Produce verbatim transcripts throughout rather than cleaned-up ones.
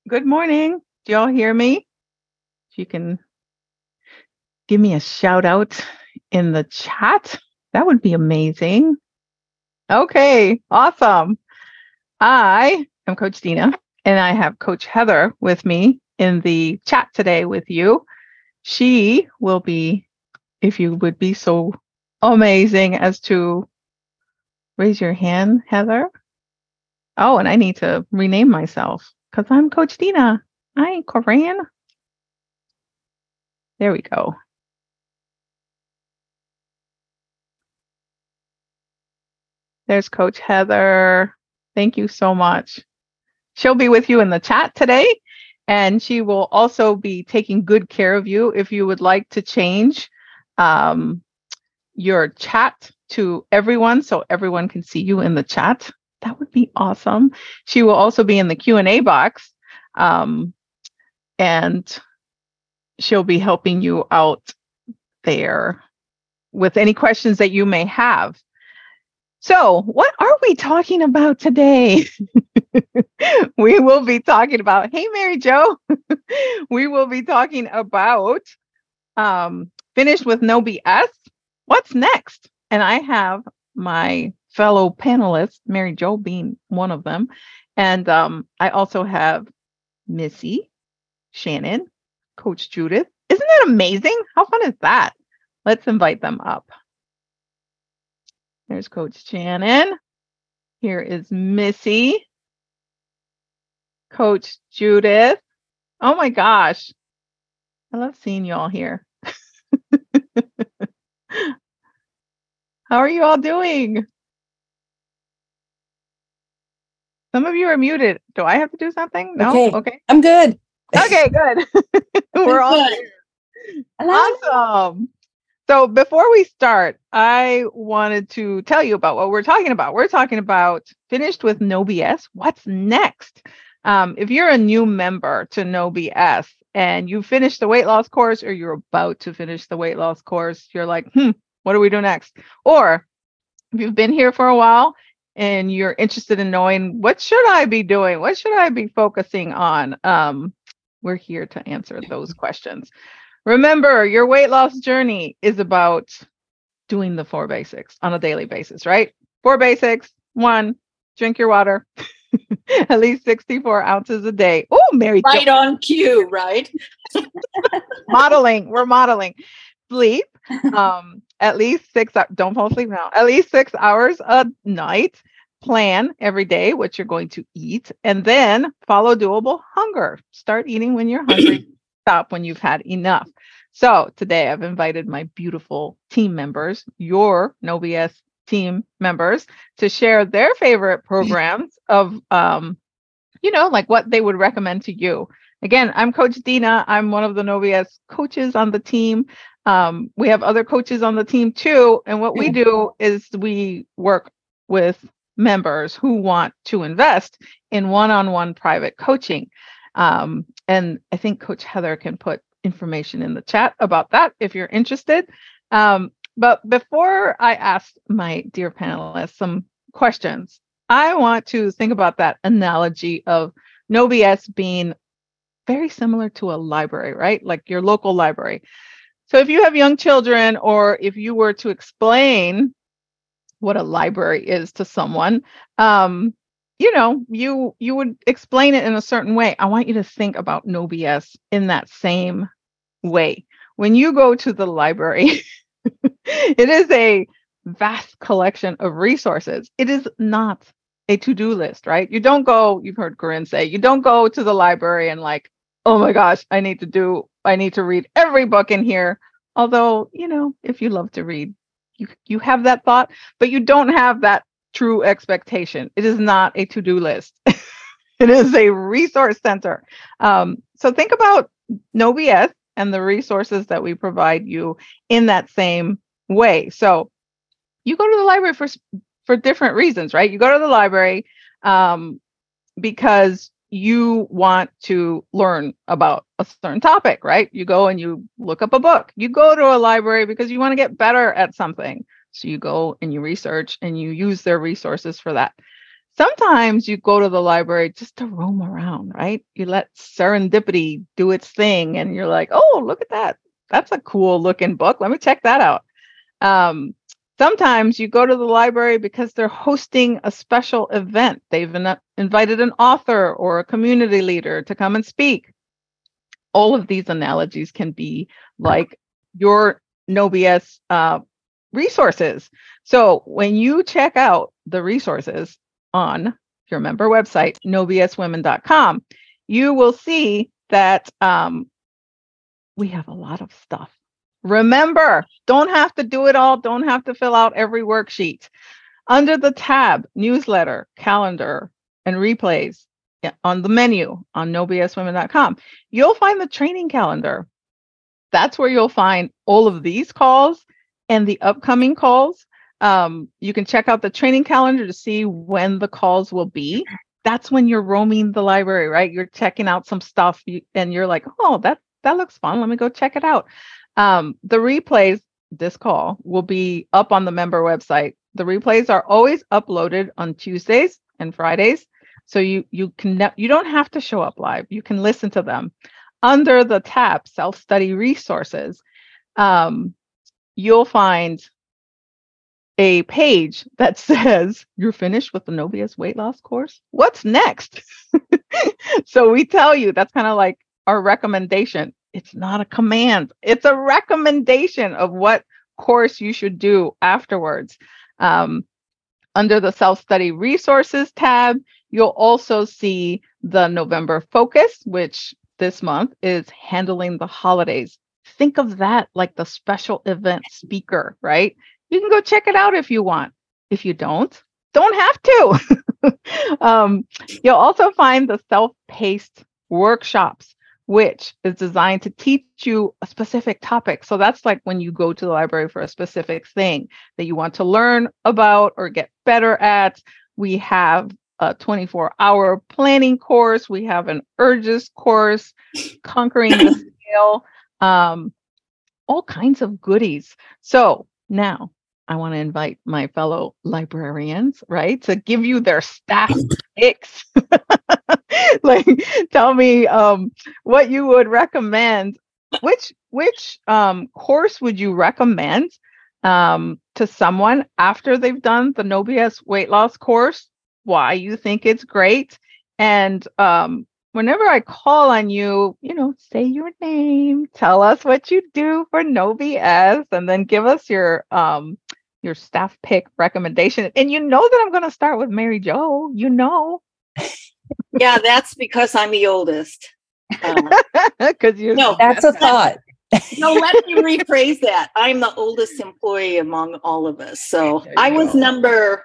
Good morning. Do y'all hear me? If you can give me a shout out in the chat, that would be amazing. Okay, awesome. I am Coach Dina, and I have Coach Heather with me in the chat today with you. She will be, if you would be so amazing as to raise your hand, Heather. Oh, and I need to rename myself because I'm Coach Dina. I ain't Korean. There we go. There's Coach Heather. Thank you so much. She'll be with you in the chat today, and she will also be taking good care of you. If you would like to change um, your chat to everyone so everyone can see you in the chat, that would be awesome. She will also be in the Q and A box, um, and she'll be helping you out there with any questions that you may have. So, what are we talking about today? We will be talking about, hey, Mary Jo, we will be talking about um, finished with no B S. What's next? And I have my fellow panelists, Mary Jo being one of them. And um, I also have Missy, Shannon, Coach Judith. Isn't that amazing? How fun is that? Let's invite them up. There's Coach Shannon. Here is Missy. Coach Judith. Oh my gosh. I love seeing you all here. How are you all doing? Some of you are muted. Do I have to do something? No? Okay. Okay. I'm good. Okay, good. We're all here. Awesome. So before we start, I wanted to tell you about what we're talking about. We're talking about finished with no B S. What's next? Um, if you're a new member to No B S and you finished the weight loss course or you're about to finish the weight loss course, you're like, hmm, what do we do next? Or if you've been here for a while and you're interested in knowing what should I be doing? What should I be focusing on? Um, we're here to answer those questions. Remember, your weight loss journey is about doing the four basics on a daily basis, right? Four basics. One, drink your water. At least sixty-four ounces a day. Oh, Mary Jo. Right on cue, right? Modeling. We're modeling. Sleep. Um, at least six. Don't fall asleep now. At least six hours a night. Plan every day what you're going to eat, and then follow doable hunger. Start eating when you're hungry. Stop when you've had enough. So today I've invited my beautiful team members, your No B S team members, to share their favorite programs of, um, you know, like what they would recommend to you. Again, I'm Coach Dina. I'm one of the No B S coaches on the team. Um, we have other coaches on the team too. And what we do is we work with members who want to invest in one-on-one private coaching. Um, and I think Coach Heather can put information in the chat about that if you're interested. Um, but before I ask my dear panelists some questions, I want to think about that analogy of No B S being very similar to a library, right? Like your local library. So if you have young children, or if you were to explain what a library is to someone, um, you know, you you would explain it in a certain way. I want you to think about No B S in that same way. When you go to the library, it is a vast collection of resources. It is not a to-do list, right? You don't go, you've heard Corinne say, you don't go to the library and like, oh my gosh, I need to do, I need to read every book in here. Although, you know, if you love to read, you you have that thought, but you don't have that true expectation. It is not a to-do list. It is a resource center. Um, so think about No B S and the resources that we provide you in that same way. So you go to the library for for different reasons, right? You go to the library um, because you want to learn about a certain topic, right? You go and you look up a book. You go to a library because you want to get better at something. So you go and you research and you use their resources for that. Sometimes you go to the library just to roam around, right? You let serendipity do its thing and you're like, oh, look at that. That's a cool looking book. Let me check that out. Um, sometimes you go to the library because they're hosting a special event. They've in- invited an author or a community leader to come and speak. All of these analogies can be like your No B S uh, resources. So when you check out the resources on your member website, no b s women dot com, you will see that um, we have a lot of stuff. Remember, don't have to do it all. Don't have to fill out every worksheet. Under the tab, newsletter, calendar, and replays on the menu on no b s women dot com, you'll find the training calendar. That's where you'll find all of these calls and the upcoming calls. Um, you can check out the training calendar to see when the calls will be. That's when you're roaming the library, right? You're checking out some stuff and you're like, oh, that, that looks fun. Let me go check it out. Um, the replays, this call will be up on the member website. The replays are always uploaded on Tuesdays and Fridays. So you, you can, you don't have to show up live. You can listen to them. Under the tab, self-study resources, um, you'll find a page that says, you're finished with the No B S weight loss course. What's next? So we tell you, that's kind of like our recommendation. It's not a command. It's a recommendation of what course you should do afterwards. Um, under the self-study resources tab, you'll also see the November focus, which this month is handling the holidays. Think of that like the special event speaker, right? You can go check it out if you want. If you don't, don't have to. um, you'll also find the self-paced workshops, which is designed to teach you a specific topic. So that's like when you go to the library for a specific thing that you want to learn about or get better at. We have a twenty-four hour planning course. We have an urges course, conquering the scale, um, all kinds of goodies. So now I want to invite my fellow librarians, right, to give you their staff picks. Like, tell me um, what you would recommend. Which which um, course would you recommend um, to someone after they've done the No B S weight loss course? Why you think it's great? And um, whenever I call on you, you know, say your name, tell us what you do for No B S, and then give us your um, your staff pick recommendation. And you know that I'm going to start with Mary Jo. You know. Yeah, that's because I'm the oldest. Because um, you're no, that's a thought. No, let me rephrase that. I'm the oldest employee among all of us. So I was go. number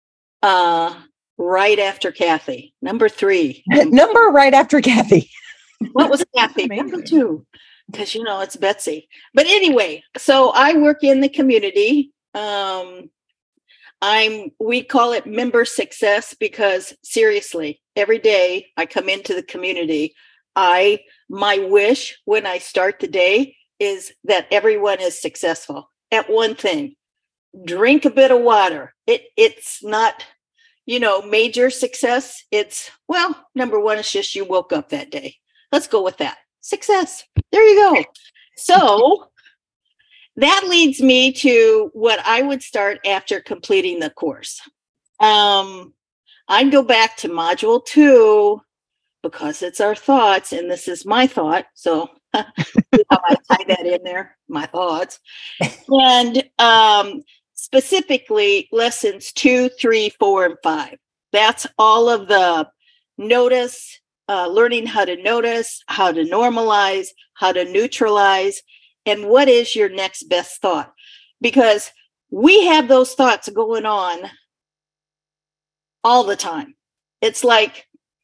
uh, right after Kathy. Number three. Number right after Kathy. What was Kathy? Number two. Because, you know, it's Betsy. But anyway, so I work in the community. Um, I'm, we call it member success because seriously, every day I come into the community, I, my wish when I start the day is that everyone is successful at one thing. Drink a bit of water. It, it's not, you know, major success. It's, well, number one, it's just you woke up that day. Let's go with that. Success. There you go. So that leads me to what I would start after completing the course. Um, I'd go back to module two because it's our thoughts, and this is my thought. So how I tie that in there, my thoughts. And um, specifically lessons two, three, four, and five. That's all of the notice, uh, learning how to notice, how to normalize, how to neutralize, and what is your next best thought? Because we have those thoughts going on all the time. It's like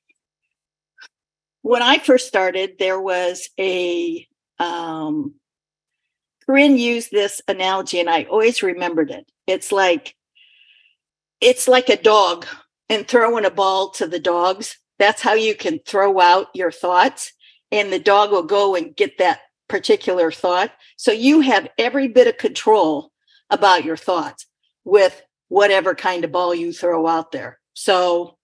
when I first started, there was a, um, Corinne used this analogy and I always remembered it. It's like, it's like a dog and throwing a ball to the dogs. That's how you can throw out your thoughts and the dog will go and get that particular thought. So you have every bit of control about your thoughts with whatever kind of ball you throw out there. So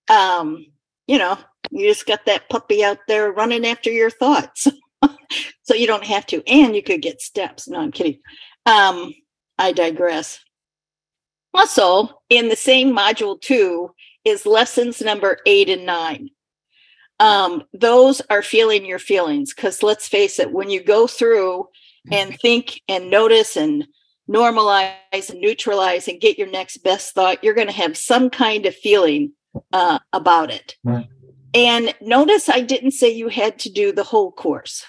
um, you know, you just got that puppy out there running after your thoughts. So you don't have to. And you could get steps. No, I'm kidding. Um, I digress. Also, in the same module two is lessons number eight and nine. Um, those are feeling your feelings, because let's face it, when you go through and think and notice and normalize and neutralize and get your next best thought, you're going to have some kind of feeling uh, about it. Right. And notice I didn't say you had to do the whole course.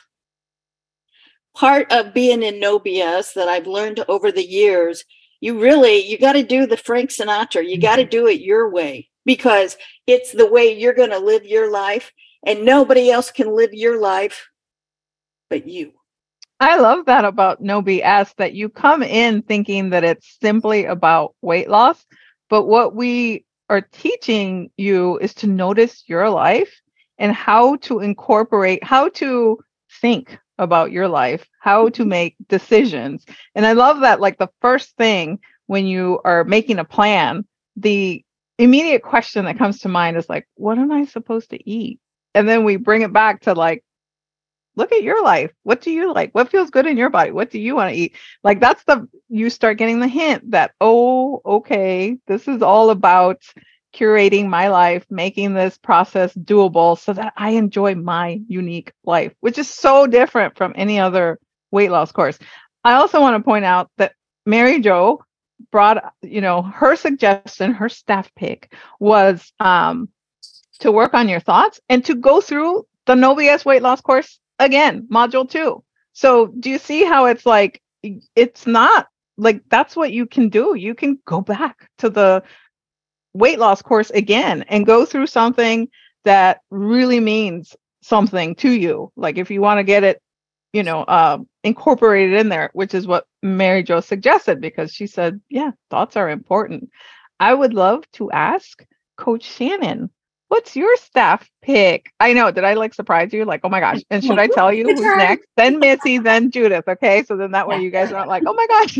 Part of being in no B S that I've learned over the years, you really, you got to do the Frank Sinatra. You got to do it your way, because it's the way you're going to live your life, and nobody else can live your life but you. I love that about no B S, that you come in thinking that it's simply about weight loss, but what we are teaching you is to notice your life and how to incorporate, how to think about your life, how to make decisions. And I love that, like, the first thing when you are making a plan, the immediate question that comes to mind is like, what am I supposed to eat? And then we bring it back to, like, look at your life. What do you like? What feels good in your body? What do you want to eat? Like, that's the, you start getting the hint that, oh, okay, this is all about curating my life, making this process doable so that I enjoy my unique life, which is so different from any other weight loss course. I also want to point out that Mary Jo brought, you know, her suggestion, her staff pick was um, to work on your thoughts and to go through the No B S weight loss course again, module two. So do you see how it's like, it's not like, that's what you can do. You can go back to the weight loss course again and go through something that really means something to you. Like, if you want to get it, you know, uh, incorporated in there, which is what Mary Jo suggested, because she said, yeah, thoughts are important. I would love to ask Coach Shannon, what's your staff pick? I know, did I like surprise you? Like, oh my gosh. And should I tell you who's next? Then Missy, then Judith. Okay. So then that way you guys aren't like, oh my gosh.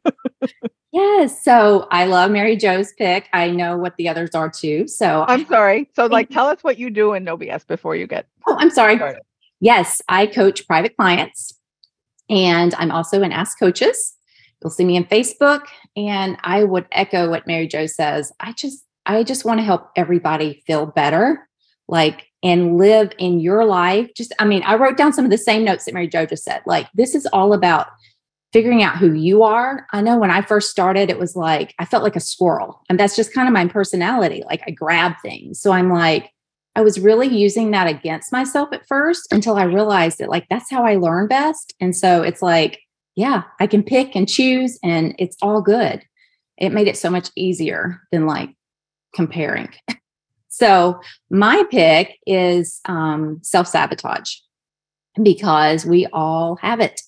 Yes. So I love Mary Jo's pick. I know what the others are too. So I'm sorry. So like, tell us what you do in No B S before you get. Oh, I'm sorry. started. Yes. I coach private clients, and I'm also an Ask Coaches. You'll see me on Facebook, and I would echo what Mary Jo says. I just, I just want to help everybody feel better, like, and live in your life. Just, I mean, I wrote down some of the same notes that Mary Jo just said. Like, this is all about figuring out who you are. I know when I first started, it was like, I felt like a squirrel, and that's just kind of my personality. Like, I grab things. So I'm like, I was really using that against myself at first, until I realized that, like, that's how I learn best. And so it's like, yeah, I can pick and choose, and it's all good. It made it so much easier than like comparing. So my pick is um, self-sabotage, because we all have it.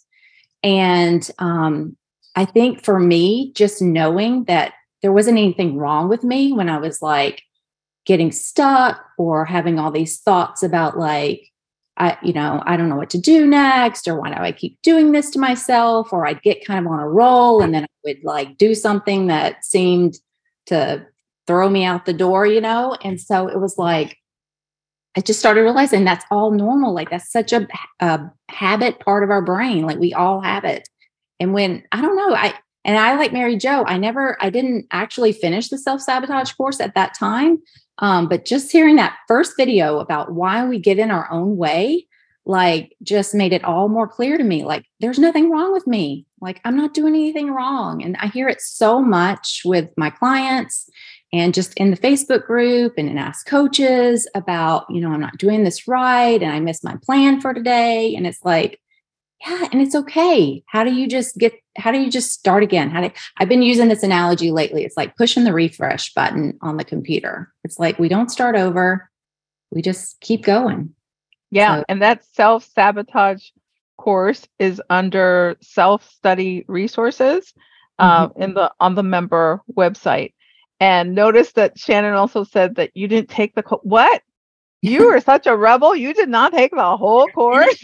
And um, I think for me, just knowing that there wasn't anything wrong with me when I was like getting stuck or having all these thoughts about like, I, you know, I don't know what to do next, or why do I keep doing this to myself? Or I'd get kind of on a roll, and then I would like do something that seemed to throw me out the door, you know? And so it was like, I just started realizing that's all normal. Like, that's such a, a habit part of our brain. Like, we all have it. And when, I don't know, I, and I, like Mary Jo, I never, I didn't actually finish the self-sabotage course at that time. Um, but just hearing that first video about why we get in our own way, like, just made it all more clear to me. Like, there's nothing wrong with me. Like, I'm not doing anything wrong. And I hear it so much with my clients, and just in the Facebook group and in Ask Coaches about, you know, I'm not doing this right, and I missed my plan for today. And it's like, yeah, and it's okay. How do you just get, how do you just start again? How do, I've been using this analogy lately. It's like pushing the refresh button on the computer. It's like, we don't start over. We just keep going. Yeah. So, and that self-sabotage course is under self-study resources uh, mm-hmm. in the, on the member website. And notice that Shannon also said that you didn't take the, co- what? You were such a rebel. You did not take the whole course.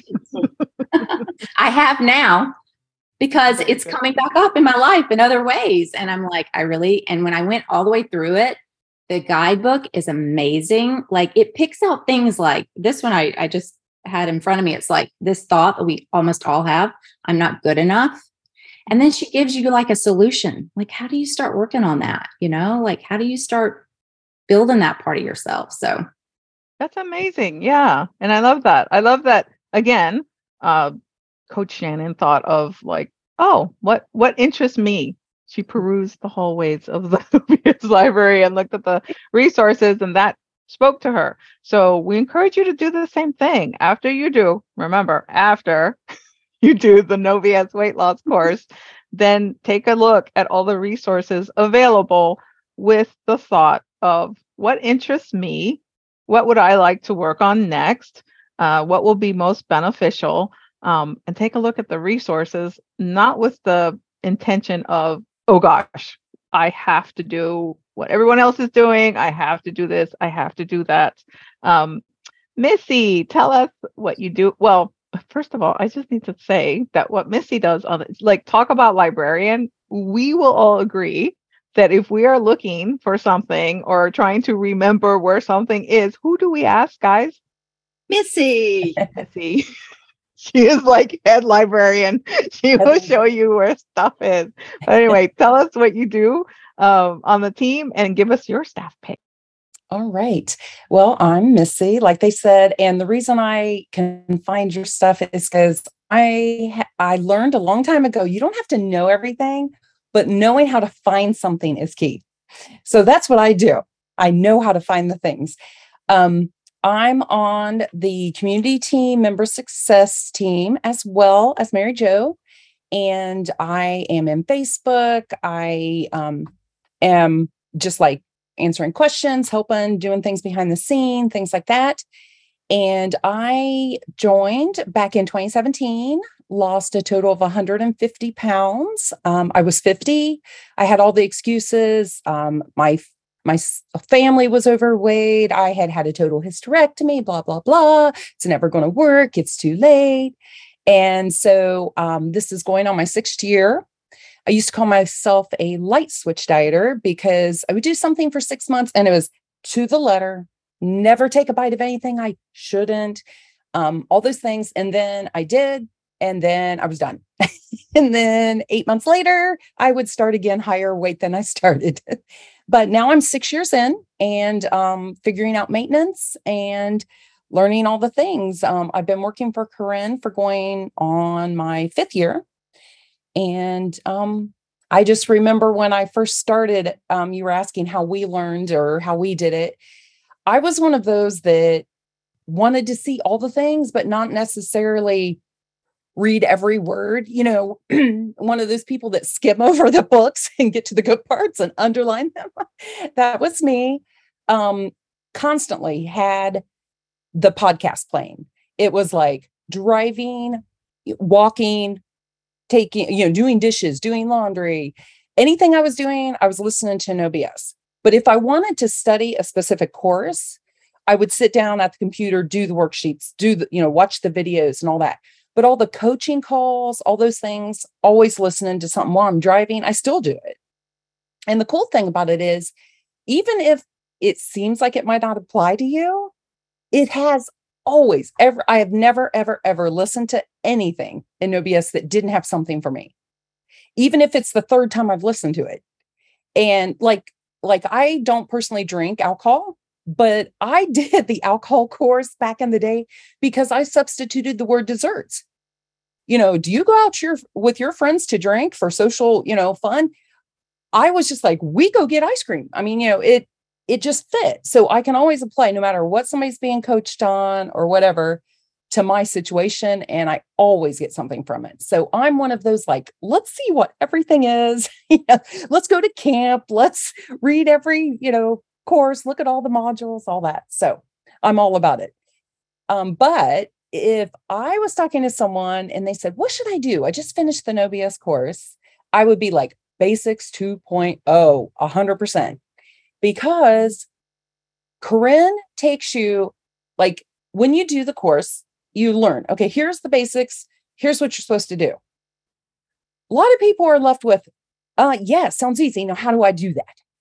I have now, because it's coming back up in my life in other ways. And I'm like, I really, and when I went all the way through it, The guidebook is amazing. Like it picks out things like this one I, I just had in front of me. It's like this thought that we almost all have, I'm not good enough. And then she gives you like a solution. Like, how do you start working on that? You know, like how do you start building that part of yourself? So that's amazing. Yeah. And I love that. I love that again, uh, Coach Shannon thought of like, oh, what what interests me? She perused the hallways of the Nubius library and looked at the resources, and that spoke to her. So we encourage you to do the same thing after you do. Remember, after you do the No B S weight loss course, then take a look at all the resources available with the thought of what interests me, what would I like to work on next, uh, what will be most beneficial, um, and take a look at the resources, not with the intention of, oh gosh, I have to do what everyone else is doing. I have to do this. I have to do that. Um, Missy, tell us what you do. Well, first of all, I just need to say that what Missy does on it, like talk about librarian, we will all agree that if we are looking for something or trying to remember where something is, who do we ask, guys? Missy. Missy. She is like head librarian. She will show you where stuff is. But anyway, tell us what you do um, on the team and give us your staff pick. All right. Well, I'm Missy, like they said, and the reason I can find your stuff is because I I learned a long time ago, you don't have to know everything, but knowing how to find something is key. So that's what I do. I know how to find the things. Um, I'm on the community team, member success team, as well as Mary Jo. And I am in Facebook. I um, am just like answering questions, helping, doing things behind the scene, things like that. And I joined back in twenty seventeen, lost a total of one hundred fifty pounds. Um, I was fifty. I had all the excuses. Um, my My family was overweight. I had had a total hysterectomy, blah, blah, blah. It's never going to work. It's too late. And so um, this is going on my sixth year. I used to call myself a light switch dieter because I would do something for six months and it was to the letter, never take a bite of anything I shouldn't, um, all those things. And then I did, and then I was done. And then eight months later, I would start again higher weight than I started. But now I'm six years in and um, figuring out maintenance and learning all the things. Um, I've been working for Corinne for going on my fifth year. And um, I just remember when I first started, um, you were asking how we learned or how we did it. I was one of those that wanted to see all the things, but not necessarily read every word, you know, one of those people that skim over the books and get to the good parts and underline them. That was me. Um, constantly had the podcast playing. It was like driving, walking, taking, you know, doing dishes, doing laundry, anything I was doing, I was listening to No B S. But if I wanted to study a specific course, I would sit down at the computer, do the worksheets, do the, you know, watch the videos and all that. But all the coaching calls, all those things, always listening to something while I'm driving, I still do it. And the cool thing about it is, even if it seems like it might not apply to you, it has always, ever, I have never, ever, ever listened to anything in No B S that didn't have something for me, even if it's the third time I've listened to it. And like, like I don't personally drink alcohol, but I did the alcohol course back in the day because I substituted the word desserts. You know, do you go out your, with your friends to drink for social, you know, fun? I was just like, we go get ice cream. I mean, you know, it, it just fit. So I can always apply no matter what somebody's being coached on or whatever to my situation. And I always get something from it. So I'm one of those, like, let's see what everything is. You know, let's go to camp. Let's read every, you know, course, look at all the modules, all that. So I'm all about it. Um, but if I was talking to someone and they said, what should I do? I just finished the No B S course. I would be like, basics two point oh, one hundred percent. Because Corinne takes you, like, when you do the course, you learn, okay, here's the basics. Here's what you're supposed to do. A lot of people are left with, uh, yeah, sounds easy. Now, how do I do that?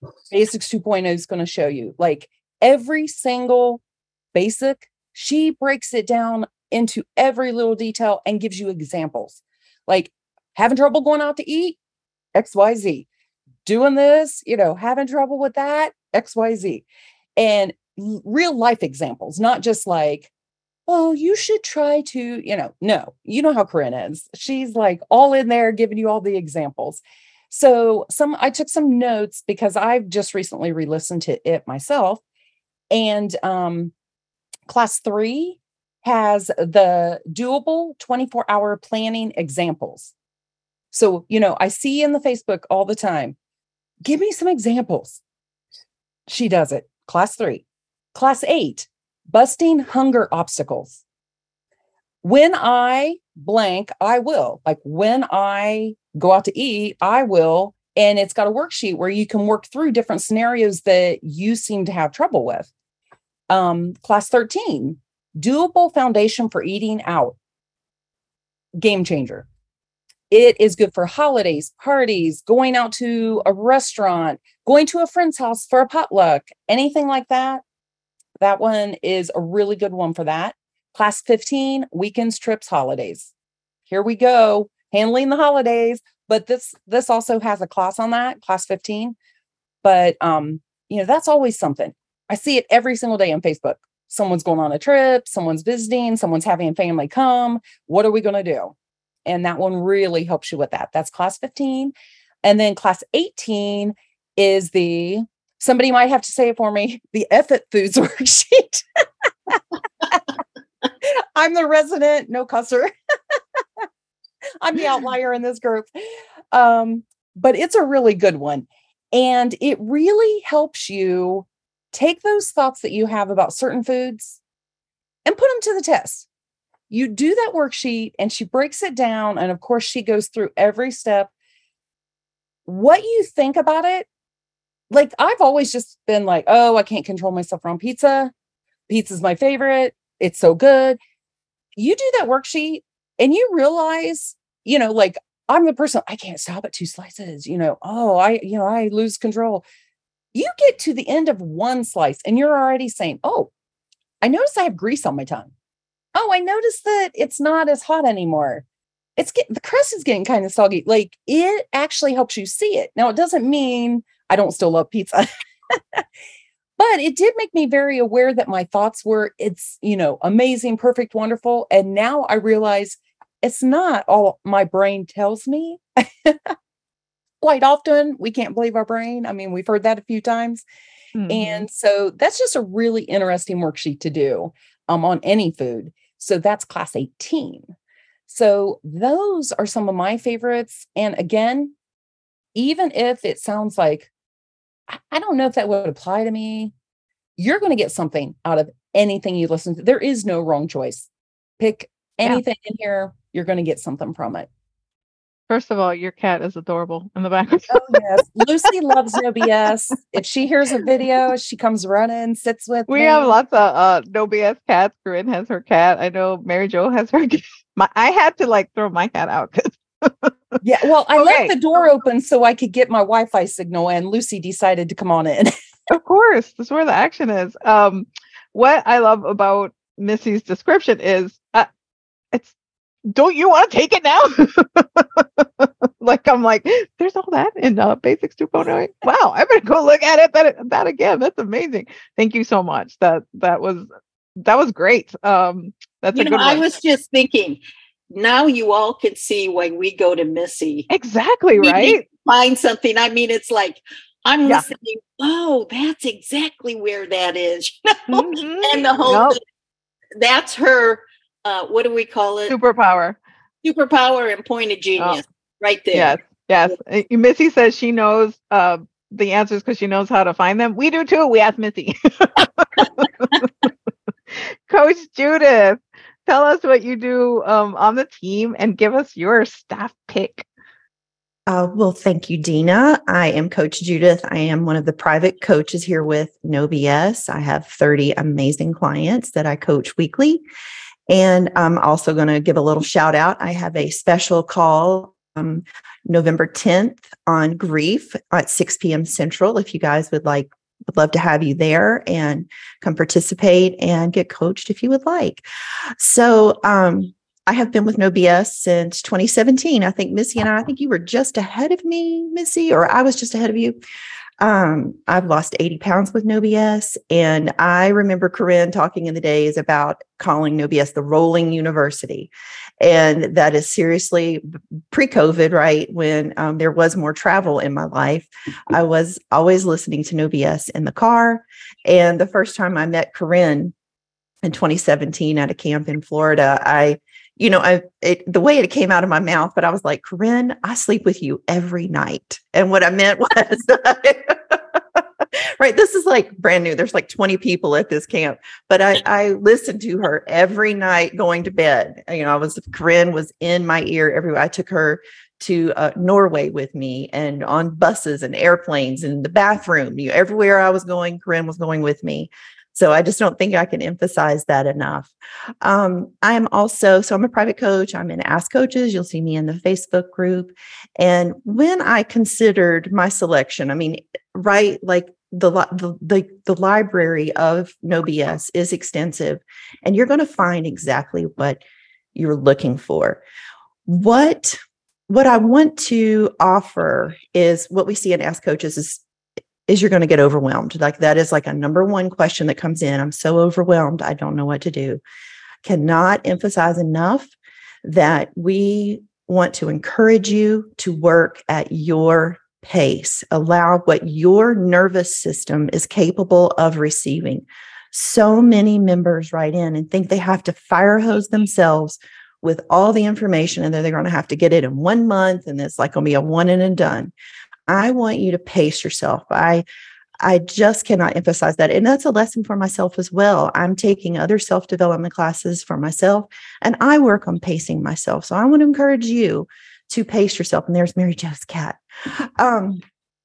Basics two point oh is going to show you like every single basic. She breaks it down into every little detail and gives you examples. Like having trouble going out to eat, X Y Z. Doing this, you know, having trouble with that, X Y Z. And real life examples, not just like, oh, you should try to, you know, no, you know how Corinne is. She's like all in there giving you all the examples. So some, I took some notes because I've just recently re-listened to it myself. And um, class three has the doable twenty-four hour planning examples. So, you know, I see in the Facebook all the time, give me some examples. She does it. Class three. Class eight, busting hunger obstacles. When I blank, I will. Like when I go out to eat, I will. And it's got a worksheet where you can work through different scenarios that you seem to have trouble with. Um, class thirteen, doable foundation for eating out. Game changer. It is good for holidays, parties, going out to a restaurant, going to a friend's house for a potluck, anything like that. That one is a really good one for that. Class fifteen, weekends, trips, holidays. Here we go, handling the holidays. But this this also has a class on that, class fifteen. But um, you know, that's always something. I see it every single day on Facebook. Someone's going on a trip, someone's visiting, someone's having a family come. What are we going to do? And that one really helps you with that. That's class fifteen. And then class eighteen is the, somebody might have to say it for me, the F It Foods worksheet. I'm the resident no cusser. I'm the outlier in this group. Um, but it's a really good one. And it really helps you take those thoughts that you have about certain foods and put them to the test. You do that worksheet and she breaks it down. And of course, she goes through every step. What you think about it, like I've always just been like, oh, I can't control myself around pizza. Pizza's my favorite. It's so good. You do that worksheet and you realize, you know, like I'm the person, I can't stop at two slices, you know, oh, I, you know, I lose control. You get to the end of one slice and you're already saying, oh, I notice I have grease on my tongue. Oh, I noticed that it's not as hot anymore. It's get, the crust is getting kind of soggy. Like it actually helps you see it. Now, it doesn't mean I don't still love pizza, but it did make me very aware that my thoughts were, it's, you know, amazing, perfect, wonderful. And now I realize it's not all my brain tells me. Quite often, we can't believe our brain. I mean, we've heard that a few times. Mm-hmm. And so that's just a really interesting worksheet to do um, on any food. So that's class eighteen. So those are some of my favorites. And again, even if it sounds like, I don't know if that would apply to me, you're going to get something out of anything you listen to. There is no wrong choice. Pick anything yeah. in here, you're going to get something from it. First of all, your cat is adorable in the background. Oh, yes. Lucy loves No B S. If she hears a video, she comes running, sits with we me. have lots of uh, No B S cats. Corinne has her cat. I know Mary Jo has her cat. My, I had to like throw my cat out. Yeah, well, I okay. left the door open so I could get my Wi-Fi signal, and Lucy decided to come on in. Of course. That's where the action is. Um, what I love about Missy's description is uh, it's, don't you want to take it now? Like, I'm like, there's all that in uh, Basics two point oh. Wow, I better go look at it. That, that again, that's amazing. Thank you so much. That that was that was great. Um, that's you a know, good I one. was just thinking, now you all can see when we go to Missy. Exactly, we right? Find something. I mean, it's like, I'm yeah. listening. Oh, that's exactly where that is. You know? Mm-hmm. And the whole nope. thing, that's her, uh, what do we call it? Superpower. Superpower and point of genius. Oh. Right there. Yes, yes. Yeah. Missy says she knows uh, the answers because she knows how to find them. We do too. We ask Missy. Coach Judith, tell us what you do um, on the team and give us your staff pick. Uh, well, thank you, Dina. I am Coach Judith. I am one of the private coaches here with No B S. I have thirty amazing clients that I coach weekly. And I'm also going to give a little shout out. I have a special call um, November tenth on grief at six p.m. Central. If you guys would like, would love to have you there and come participate and get coached if you would like. So um, I have been with No B S since twenty seventeen. I think Missy and I, I think you were just ahead of me, Missy, or I was just ahead of you. Um, I've lost eighty pounds with No B S. And I remember Corinne talking in the days about calling No B S the rolling university. And that is seriously pre-COVID, right? When um, there was more travel in my life, I was always listening to No B S in the car. And the first time I met Corinne in twenty seventeen at a camp in Florida, I You know, I it, the way it came out of my mouth, but I was like, Corinne, I sleep with you every night. And what I meant was, right, this is like brand new. There's like twenty people at this camp, but I, I listened to her every night going to bed. You know, I was, Corinne was in my ear everywhere. I took her to uh, Norway with me and on buses and airplanes and the bathroom. You know, everywhere I was going, Corinne was going with me. So I just don't think I can emphasize that enough. Um, I am also, so I'm a private coach. I'm in Ask Coaches. You'll see me in the Facebook group. And when I considered my selection, I mean, right, like the, the, the, the library of No B S is extensive, and you're going to find exactly what you're looking for. What, what I want to offer is what we see in Ask Coaches is is you're going to get overwhelmed. Like that is like a number one question that comes in. I'm so overwhelmed. I don't know what to do. Cannot emphasize enough that we want to encourage you to work at your pace. Allow what your nervous system is capable of receiving. So many members write in and think they have to fire hose themselves with all the information, and then they're going to have to get it in one month, and it's like going to be a one and a done. I want you to pace yourself. I, I just cannot emphasize that. And that's a lesson for myself as well. I'm taking other self-development classes for myself, and I work on pacing myself. So I want to encourage you to pace yourself. And there's Mary Jo's cat. Um,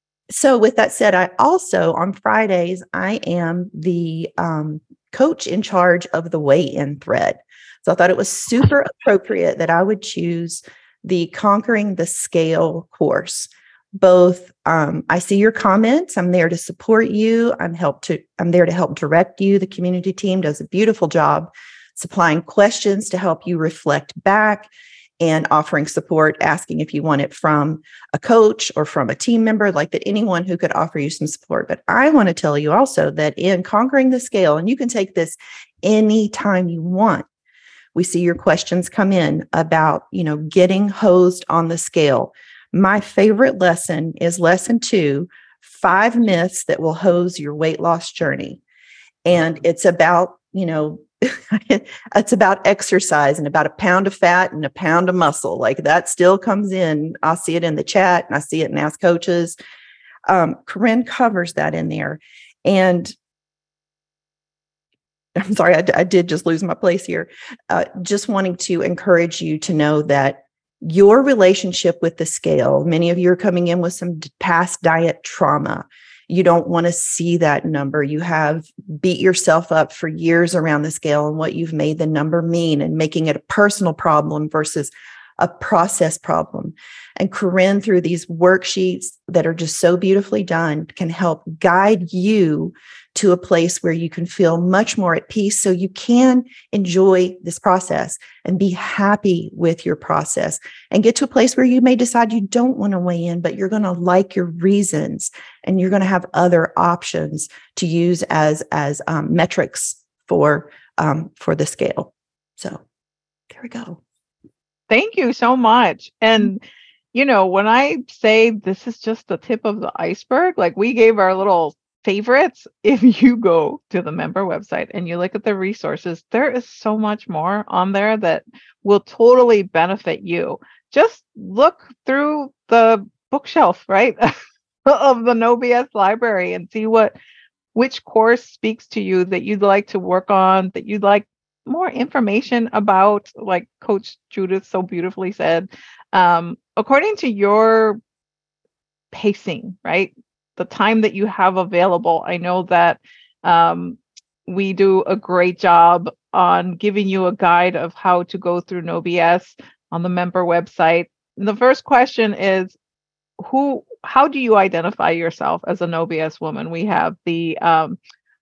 so with that said, I also, on Fridays, I am the um, coach in charge of the weigh-in thread. So I thought it was super appropriate that I would choose the Conquering the Scale course. Both, um, I see your comments. I'm there to support you. I'm help to. I'm there to help direct you. The community team does a beautiful job supplying questions to help you reflect back and offering support, asking if you want it from a coach or from a team member, like that, anyone who could offer you some support. But I want to tell you also that in Conquering the Scale, and you can take this anytime you want, we see your questions come in about, you know, getting hosed on the scale. My favorite lesson is lesson two, five myths that will hose your weight loss journey. And it's about, you know, it's about exercise and about a pound of fat and a pound of muscle. Like that still comes in. I see it in the chat and I see it in Ask Coaches. Um, Corinne covers that in there. And I'm sorry, I, I did just lose my place here. Uh, just wanting to encourage you to know that your relationship with the scale, many of you are coming in with some past diet trauma. You don't want to see that number. You have beat yourself up for years around the scale and what you've made the number mean and making it a personal problem versus a process problem. And Corinne, through these worksheets that are just so beautifully done, can help guide you to a place where you can feel much more at peace so you can enjoy this process and be happy with your process and get to a place where you may decide you don't want to weigh in, but you're going to like your reasons and you're going to have other options to use as, as um, metrics for, um, for the scale. So there we go. Thank you so much. And, you know, when I say this is just the tip of the iceberg, like we gave our little favorites. If you go to the member website and you look at the resources, there is so much more on there that will totally benefit you. Just look through the bookshelf, right, of the No B S library and see what, which course speaks to you that you'd like to work on, that you'd like more information about, like Coach Judith so beautifully said, um, according to your pacing, right? The time that you have available. I know that um, we do a great job on giving you a guide of how to go through No B S on the member website. the first question is, who, how do you identify yourself as a No B S woman? We have the um,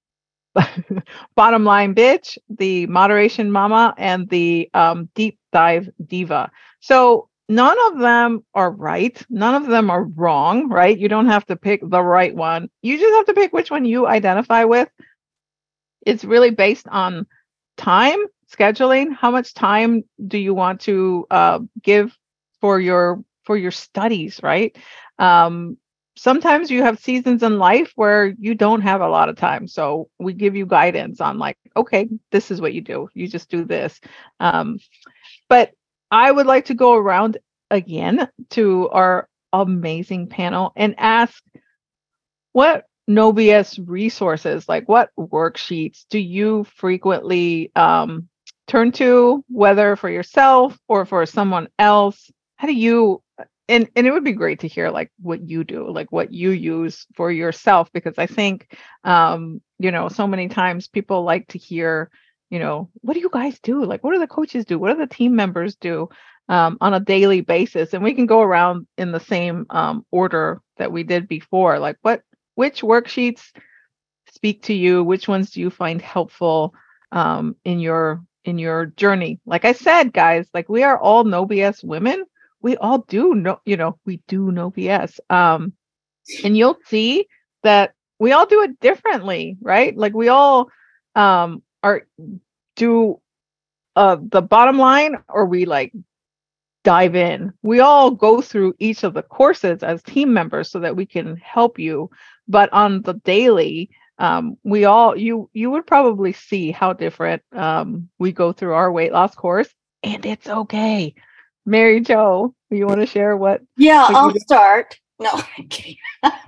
bottom line bitch, the moderation mama, and the um, deep dive diva. So none of them are right. None of them are wrong, right? You don't have to pick the right one. You just have to pick which one you identify with. It's really based on time, scheduling. How much time do you want to uh, give for your for your studies, right? Um, sometimes you have seasons in life where you don't have a lot of time. So we give you guidance on like, okay, this is what you do. You just do this. Um, but I would like to go around again to our amazing panel and ask, what No B S resources, like what worksheets do you frequently um, turn to, whether for yourself or for someone else? How do you, and, and it would be great to hear like what you do, like what you use for yourself, because I think, um, you know, so many times people like to hear, you know, what do you guys do? Like, what do the coaches do? What do the team members do um, on a daily basis? And we can go around in the same um, order that we did before. Like, what, which worksheets speak to you? Which ones do you find helpful um, in your in your journey? Like I said, guys, like we are all No B S women. We all do know, you know, we do No B S. Um, and you'll see that we all do it differently, right? Like we all um, are do uh, the bottom line, or we like dive in. We all go through each of the courses as team members so that we can help you. But on the daily, um, we all you you would probably see how different um, we go through our weight loss course, and it's okay. Mary Jo, you want to share what? Yeah, what I'll start. No, okay.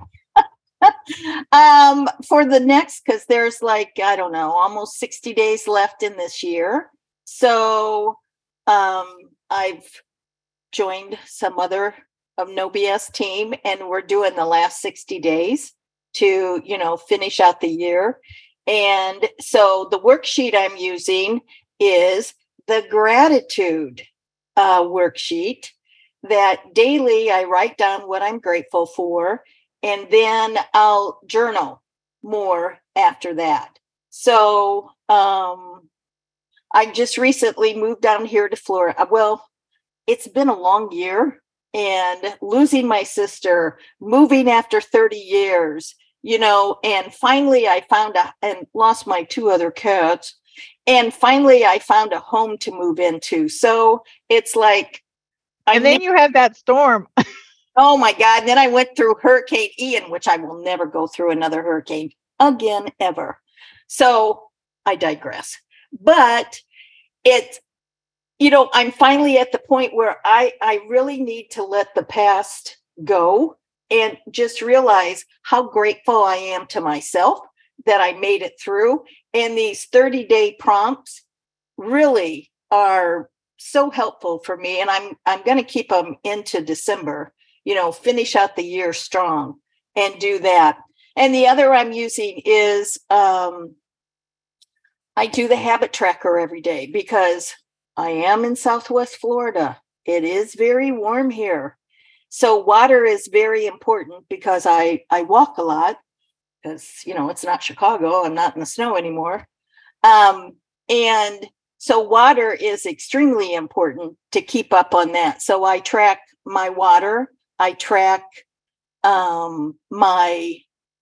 um, for the next, because there's like, I don't know, almost sixty days left in this year. So um, I've joined some other of No B S team, and we're doing the last sixty days to, you know, finish out the year. And so the worksheet I'm using is the gratitude uh, worksheet that daily I write down what I'm grateful for, and then I'll journal more after that. So um, I just recently moved down here to Florida. Well, it's been a long year, and losing my sister, moving after thirty years, you know, and finally I found a, and lost my two other cats. And finally I found a home to move into. So it's like, and then you had that storm. Oh my God. And then I went through Hurricane Ian, which I will never go through another hurricane again, ever. So I digress. But it's, you know, I'm finally at the point where I, I really need to let the past go and just realize how grateful I am to myself that I made it through. And these thirty day prompts really are so helpful for me. And I'm, I'm going to keep them into December, you know, finish out the year strong and do that. And the other I'm using is um, I do the habit tracker every day because I am in Southwest Florida. It is very warm here. So water is very important because I, I walk a lot because, you know, it's not Chicago. I'm not in the snow anymore. Um, and so water is extremely important to keep up on that. So I track my water. I track um, my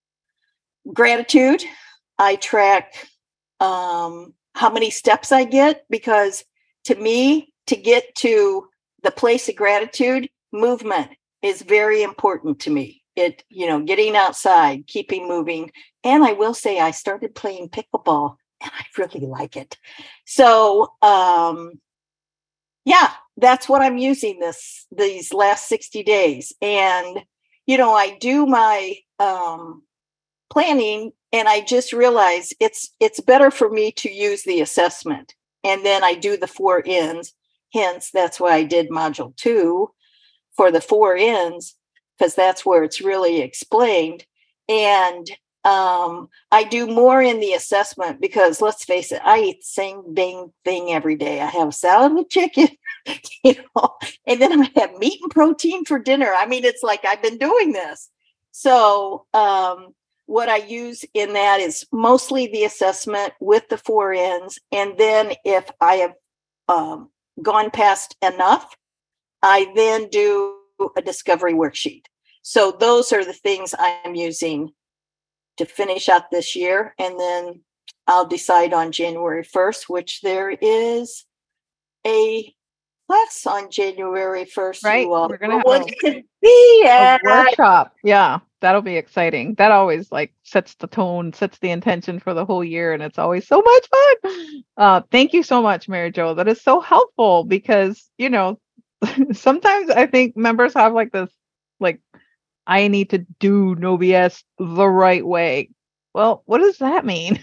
gratitude. I track um, how many steps I get, because to me, to get to the place of gratitude, movement is very important to me. It, you know, getting outside, keeping moving. And I will say I started playing pickleball and I really like it. So, um, yeah, that's what I'm using this, these last sixty days. And, you know, I do my um, planning and I just realize it's, it's better for me to use the assessment. And then I do the four ends. Hence, that's why I did module two for the four ends, because that's where it's really explained. And um, I do more in the assessment because let's face it, I eat the same dang thing every day. I have salad with chicken you know, and then I'm going to have meat and protein for dinner. I mean, it's like I've been doing this. So um, what I use in that is mostly the assessment with the four N's. And then if I have um, gone past enough, I then do a discovery worksheet. So those are the things I'm using to finish out this year. And then I'll decide on January first, which there is a class on January first. Right. You all We're going to want have to be a at. workshop. Yeah. That'll be exciting. That always like sets the tone, sets the intention for the whole year. And it's always so much fun. Uh, thank you so much, Mary Jo. That is so helpful because, you know, sometimes I think members have like this, like, I need to do No B S the right way. Well, what does that mean?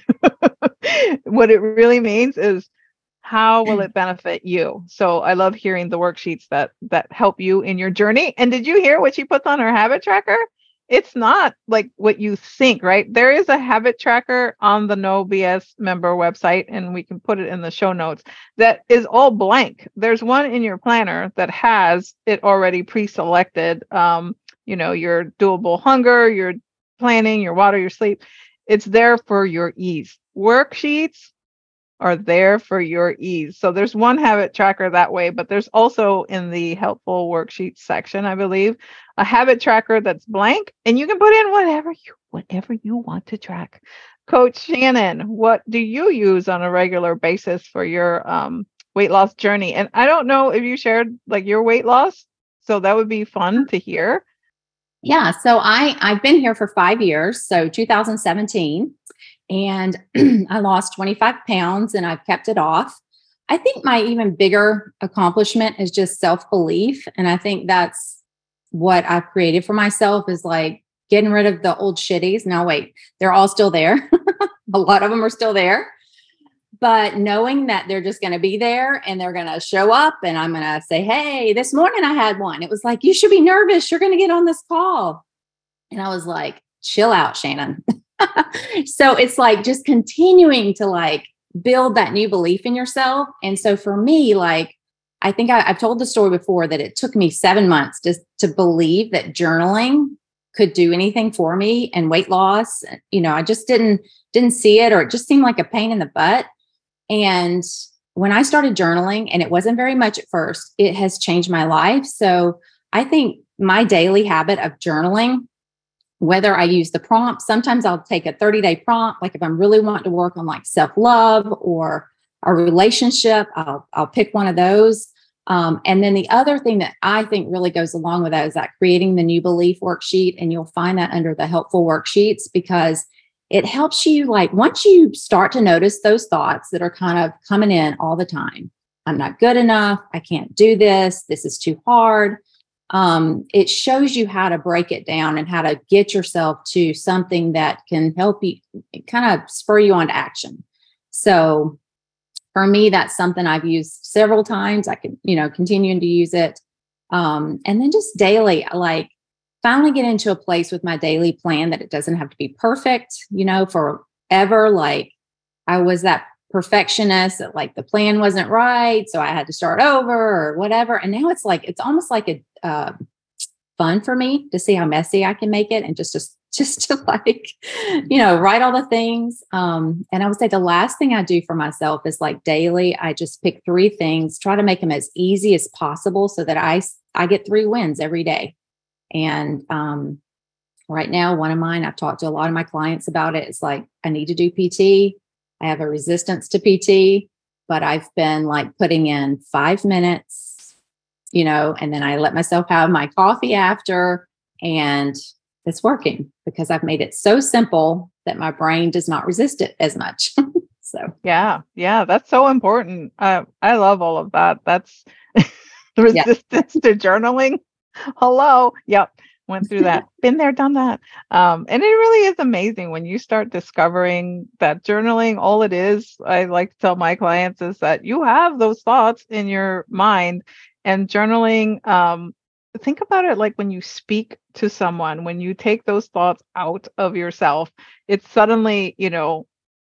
What it really means is how will it benefit you? So I love hearing the worksheets that that help you in your journey. And did you hear what she puts on her habit tracker? It's not like what you think, right? There is a habit tracker on the No B S member website, and we can put it in the show notes, that is all blank. There's one in your planner that has it already pre-selected. Um, you know, your doable hunger, your planning, your water, your sleep. It's there for your ease. Worksheets are there for your ease. So there's one habit tracker that way, but there's also in the helpful worksheets section, I believe, a habit tracker that's blank, and you can put in whatever you whatever you want to track. Coach Shannon, what do you use on a regular basis for your um, weight loss journey? And I don't know if you shared like your weight loss, so that would be fun to hear. Yeah. So I, I've been here for five years. So two thousand seventeen, and I lost twenty-five pounds and I've kept it off. I think my even bigger accomplishment is just self-belief. And I think that's what I've created for myself, is like getting rid of the old shitties. Now, wait, they're all still there. A lot of them are still there. But knowing that they're just going to be there and they're going to show up and I'm going to say, hey, this morning I had one. It was like, you should be nervous. You're going to get on this call. And I was like, chill out, Shannon. So it's like just continuing to like build that new belief in yourself. And so for me, like, I think I, I've told the story before that it took me seven months just to believe that journaling could do anything for me and weight loss. You know, I just didn't, didn't see it, or it just seemed like a pain in the butt. And when I started journaling, and it wasn't very much at first, it has changed my life. So I think my daily habit of journaling, whether I use the prompt, sometimes I'll take a thirty day prompt. Like if I'm really wanting to work on like self-love or a relationship, I'll, I'll pick one of those. Um, and then the other thing that I think really goes along with that is that creating the new belief worksheet. And you'll find that under the helpful worksheets, because it helps you, like, once you start to notice those thoughts that are kind of coming in all the time, I'm not good enough, I can't do this, this is too hard. Um, it shows you how to break it down and how to get yourself to something that can help you, kind of spur you on to action. So for me, that's something I've used several times. I can, you know, continuing to use it. Um, and then just daily, like, finally get into a place with my daily plan that it doesn't have to be perfect, you know, forever. Like I was that perfectionist that like the plan wasn't right, so I had to start over or whatever. And now it's like, it's almost like a uh, fun for me to see how messy I can make it, and just, just, just to like, you know, write all the things. Um, and I would say the last thing I do for myself is like daily, I just pick three things, try to make them as easy as possible so that I, I get three wins every day. And um, right now, one of mine, I've talked to a lot of my clients about it. It's like, I need to do P T. I have a resistance to P T, but I've been like putting in five minutes, you know, and then I let myself have my coffee after, and it's working because I've made it so simple that my brain does not resist it as much. So, yeah, yeah, that's so important. Uh, I love all of that. That's the resistance yeah. to journaling. Hello. Yep. Went through that. Been there, done that. Um, and it really is amazing when you start discovering that journaling, all it is, I like to tell my clients, is that you have those thoughts in your mind, and journaling, um, think about it like when you speak to someone, when you take those thoughts out of yourself, it's suddenly, you know,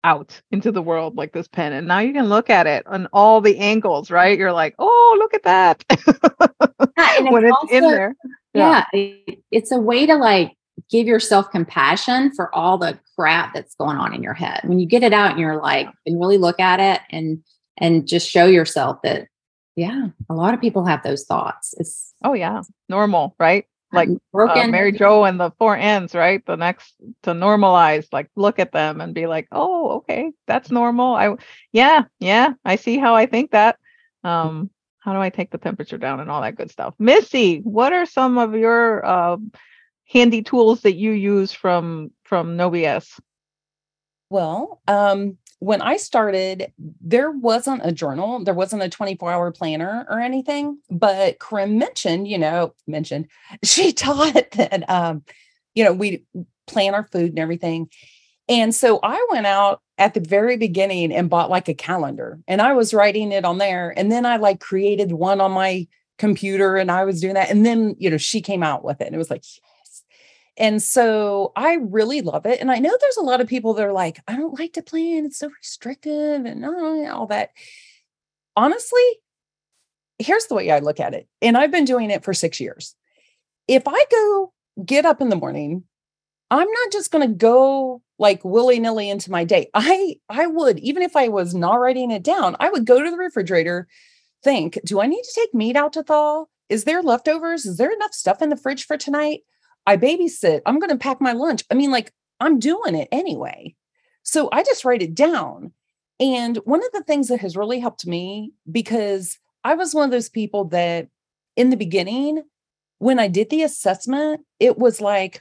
out into the world like this pen. And now you can look at it on all the angles, right? You're like, oh, look at that. Yeah, and when it's, it's in also, there. Yeah, it, it's a way to like give yourself compassion for all the crap that's going on in your head. When you get it out and you're like, and really look at it and and just show yourself that, yeah, a lot of people have those thoughts. It's oh yeah, normal, right? Like broken. Uh, Mary Jo and the four N's, right? The next to normalize, like look at them and be like, oh, okay, that's normal. I yeah, yeah, I see how I think that. Um, how do I take the temperature down and all that good stuff? Missy, what are some of your uh, handy tools that you use from from No B S? Well, um, when I started, there wasn't a journal, there wasn't a twenty-four hour planner or anything, but Corinne mentioned, you know, mentioned, she taught that, um, you know, we plan our food and everything. And so I went out at the very beginning and bought like a calendar, and I was writing it on there. And then I like created one on my computer and I was doing that. And then, you know, she came out with it and it was like, and so I really love it. And I know there's a lot of people that are like, I don't like to plan. It's so restrictive and uh, all that. Honestly, here's the way I look at it. And I've been doing it for six years. If I go get up in the morning, I'm not just going to go like willy-nilly into my day. I, I would, even if I was not writing it down, I would go to the refrigerator, think, do I need to take meat out to thaw? Is there leftovers? Is there enough stuff in the fridge for tonight? I babysit. I'm going to pack my lunch. I mean, like, I'm doing it anyway. So I just write it down. And one of the things that has really helped me, because I was one of those people that in the beginning, when I did the assessment, it was like,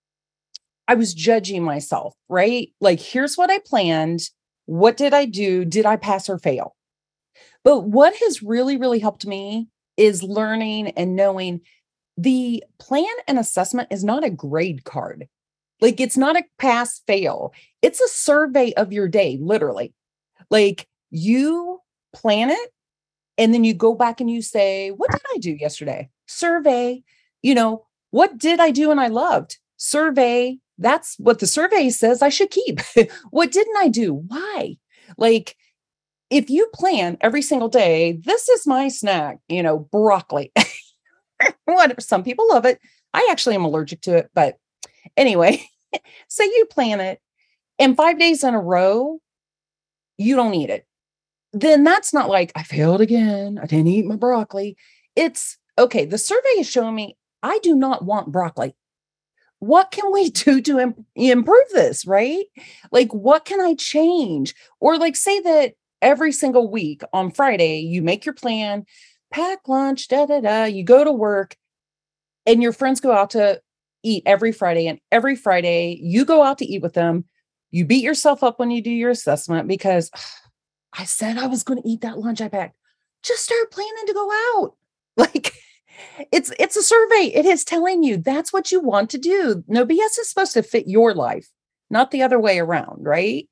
I was judging myself, right? Like, here's what I planned. What did I do? Did I pass or fail? But what has really, really helped me is learning and knowing the plan and assessment is not a grade card. Like, it's not a pass fail. It's a survey of your day, literally. Like, you plan it and then you go back and you say, what did I do yesterday? Survey, you know, what did I do and I loved? Survey. That's what the survey says I should keep. What didn't I do? Why? Like, if you plan every single day, this is my snack, you know, broccoli. Whatever. Some people love it. I actually am allergic to it. But anyway, say you plan it and five days in a row, you don't eat it. Then that's not like I failed again. I didn't eat my broccoli. It's okay. The survey is showing me I do not want broccoli. What can we do to imp- improve this? Right? Like, what can I change? Or like, say that every single week on Friday, you make your plan, pack lunch, da, da, da, you go to work and your friends go out to eat every Friday. And every Friday you go out to eat with them. You beat yourself up when you do your assessment because ugh, I said I was going to eat that lunch I packed. Just start planning to go out. Like, it's, it's a survey. It is telling you that's what you want to do. No B S is supposed to fit your life, not the other way around. Right.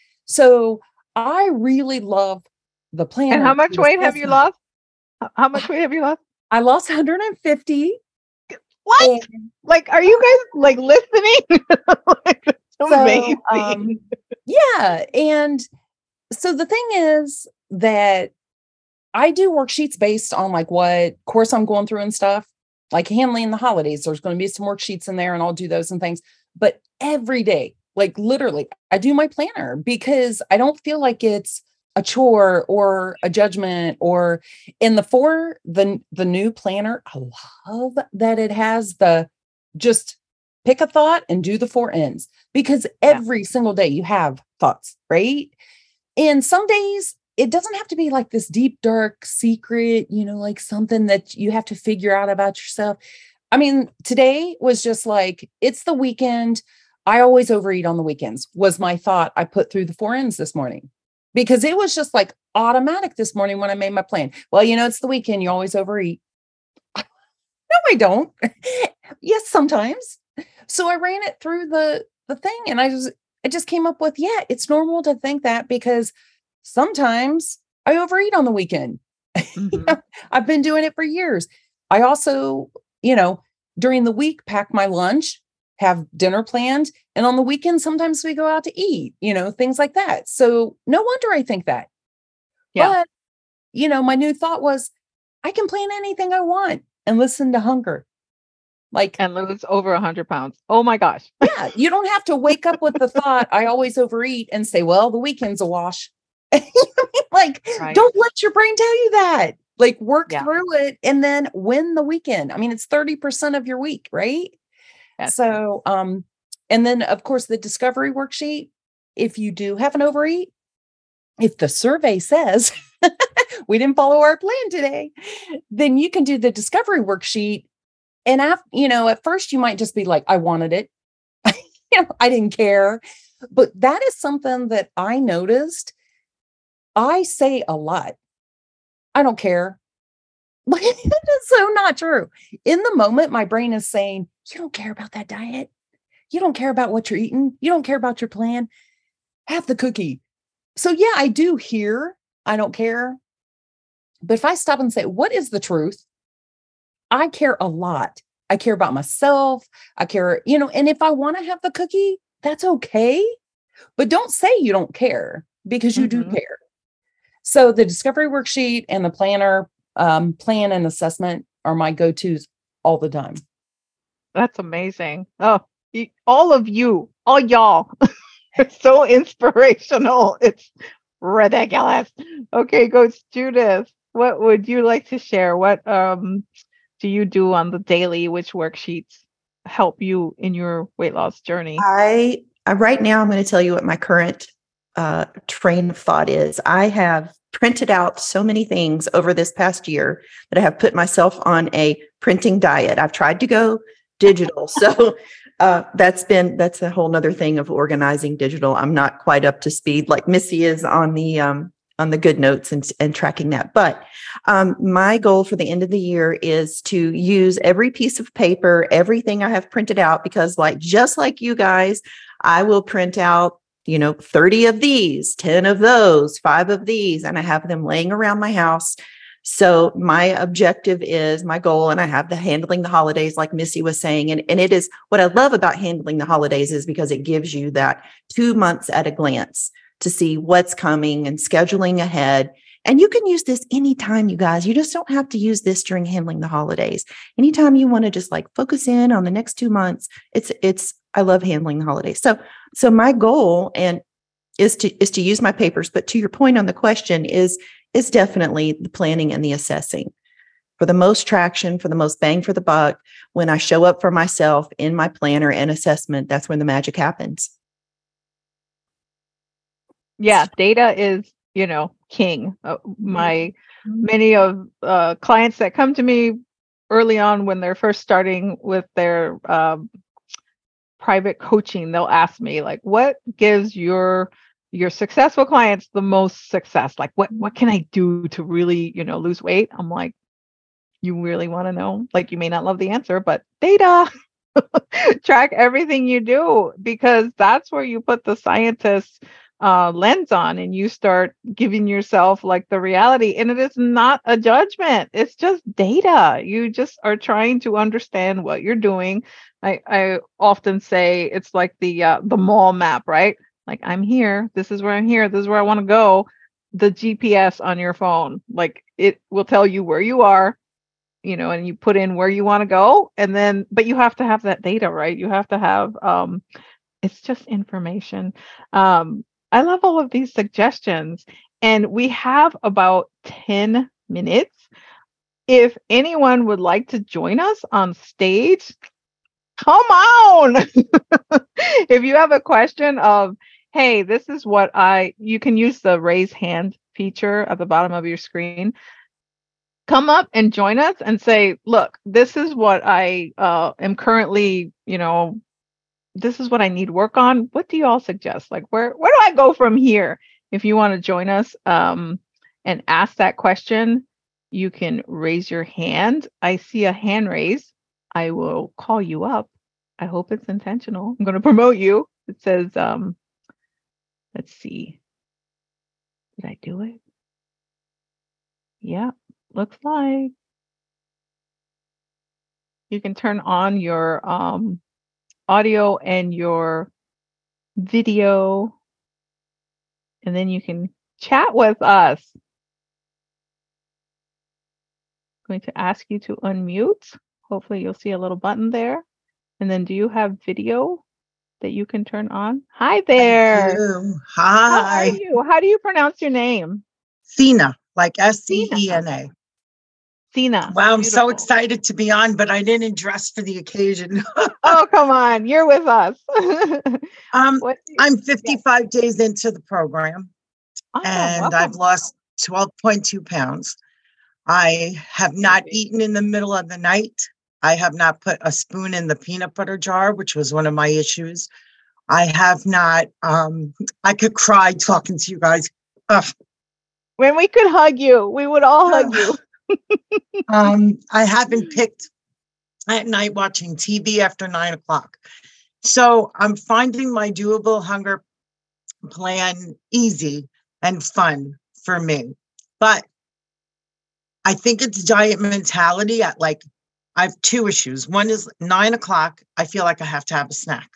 So I really love the plan. And how much weight have you lost? How much weight have you lost? I lost one hundred fifty. What? And, like, are you guys like listening? Like, that's so, amazing. Um, yeah. And so the thing is that I do worksheets based on like what course I'm going through and stuff, like handling the holidays. There's going to be some worksheets in there and I'll do those and things. But every day, like literally, I do my planner because I don't feel like it's a chore or a judgment. Or in the four, the, the new planner, I love that it has the just pick a thought and do the four N's, because every yeah. single day you have thoughts, right? And some days it doesn't have to be like this deep, dark secret, you know, like something that you have to figure out about yourself. I mean, today was just like, it's the weekend. I always overeat on the weekends was my thought I put through the four N's this morning, because it was just like automatic this morning when I made my plan. Well, you know, it's the weekend. You always overeat. No, I don't. Yes, sometimes. So I ran it through the, the thing and I just, I just came up with, yeah, it's normal to think that because sometimes I overeat on the weekend. Mm-hmm. I've been doing it for years. I also, you know, during the week, pack my lunch have dinner planned. And on the weekend, sometimes we go out to eat, you know, things like that. So no wonder I think that. Yeah. But, you know, my new thought was I can plan anything I want and listen to hunger. Like, and lose over a hundred pounds. Oh my gosh. Yeah. You don't have to wake up with the thought, I always overeat and say, well, the weekend's a wash. Like, right. Don't let your brain tell you that. Like, work yeah. through it and then win the weekend. I mean, it's thirty percent of your week, right? Yes. So, um, and then of course the discovery worksheet, if you do have an overeat, if the survey says we didn't follow our plan today, then you can do the discovery worksheet. And after, you know, at first you might just be like, I wanted it. You know, I didn't care. But that is something that I noticed. I say a lot. I don't care. But it is so not true. In the moment, my brain is saying, you don't care about that diet. You don't care about what you're eating. You don't care about your plan. Have the cookie. So yeah, I do hear, I don't care. But if I stop and say, what is the truth? I care a lot. I care about myself. I care, you know, and if I want to have the cookie, that's okay. But don't say you don't care because you mm-hmm. do care. So the discovery worksheet and the planner, um, plan and assessment are my go-tos all the time. That's amazing. Oh, all of you, all y'all. It's so inspirational. It's ridiculous. Okay, Coach Judith, what would you like to share? What um do you do on the daily? Which worksheets help you in your weight loss journey? I, I right now I'm going to tell you what my current uh, train of thought is. I have printed out so many things over this past year that I have put myself on a printing diet. I've tried to go digital. So uh, that's been, that's a whole nother thing of organizing digital. I'm not quite up to speed like Missy is on the, um, on the good notes and, and tracking that. But um, my goal for the end of the year is to use every piece of paper, everything I have printed out, because like, just like you guys, I will print out, you know, thirty of these, ten of those, five of these, and I have them laying around my house. So my objective is my goal, and I have the handling the holidays, like Missy was saying. And, and it is what I love about handling the holidays is because it gives you that two months at a glance to see what's coming and scheduling ahead. And you can use this anytime, you guys. You just don't have to use this during handling the holidays. Anytime you want to just like focus in on the next two months, it's, it's, I love handling the holidays. So, so my goal and is to, is to use my papers. But to your point on the question is, is definitely the planning and the assessing. For the most traction, for the most bang for the buck, when I show up for myself in my planner and assessment, that's when the magic happens. Yeah, data is, you know, king. Uh, my many of uh, clients that come to me early on when they're first starting with their um, private coaching, they'll ask me like, what gives your your successful clients the most success? Like, what what can I do to really, you know, lose weight? I'm like, you really want to know? Like, you may not love the answer, but data. Track everything you do, because that's where you put the scientists uh lens on and you start giving yourself like the reality. And it is not a judgment, it's just data. You just are trying to understand what you're doing. I, I often say it's like the uh, the mall map, right? Like, I'm here, this is where I'm here, this is where I want to go. The G P S on your phone, like, it will tell you where you are, you know, and you put in where you want to go. And then, but you have to have that data, right? You have to have um it's just information. um I love all of these suggestions, and we have about ten minutes. If anyone would like to join us on stage, come on. If you have a question of, hey, this is what I, you can use the raise hand feature at the bottom of your screen. Come up and join us and say, look, this is what I uh, am currently, you know, this is what I need work on. What do you all suggest? Like, where, where do I go from here? If you want to join us um, and ask that question, you can raise your hand. I see a hand raise. I will call you up. I hope it's intentional. I'm going to promote you. It says, um, let's see. Did I do it? Yeah, looks like. You can turn on your um, audio and your video, and then you can chat with us. I'm going to ask you to unmute. Hopefully you'll see a little button there. And then do you have video that you can turn on? Hi there. Hi. How are you? How do you pronounce your name? Sina, like S C E N A. Sina. Wow, I'm Beautiful. so excited to be on, but I didn't dress for the occasion. Oh, come on. You're with us. um, What- I'm fifty-five yeah. days into the program, oh, and welcome. I've lost twelve point two pounds. I have not eaten in the middle of the night. I have not put a spoon in the peanut butter jar, which was one of my issues. I have not, um, I could cry talking to you guys. Ugh. When we could hug you, we would all hug you. um, I haven't picked at night watching T V after nine o'clock. So I'm finding my doable hunger plan easy and fun for me. But I think it's diet mentality at like, I have two issues. One is nine o'clock. I feel like I have to have a snack.